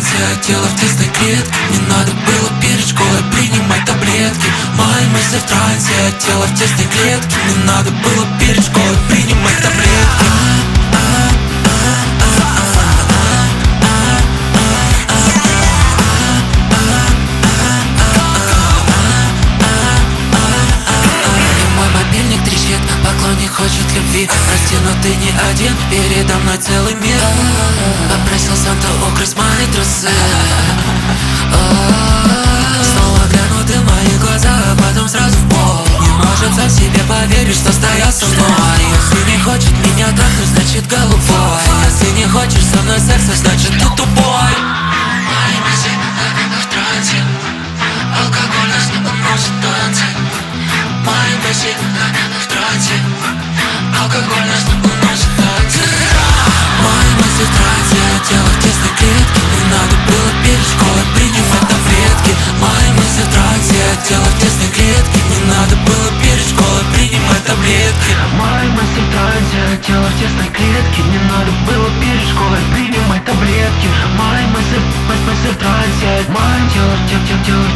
трансе, тело в тесной клетке. Не надо было перед школой принимать таблетки. Мои мысли в трансе, тело в тесной клетке. Не надо было перед школой принимать таблетки. Поклонник хочет любви, прости, но ты не один. Передо мной целый мир. Попросил Санту украсть мои трусы. Снова глянут в мои глаза, а потом сразу в пол. Не может сам себе поверить, что стоял со мной. Если не хочет меня трахнуть, значит голубой. Если не хочешь со мной секса, значит ты тупой. Мои мысли в трансе, алкоголь нас не уносит танцы. Мои мысли в трансе, алкоголь нас не уносит танцы. Мои мысли в трансе, тело в тесной клетке. Не надо было перед школой принимать таблетки. Мои мысли в трансе, тело в тесной клетке. Не надо было перед школой принимать таблетки. Мои мысли в трансе, тело в тесной клетке. Не надо было перед школой принимать таблетки. Мои мысли в трансе, мое тело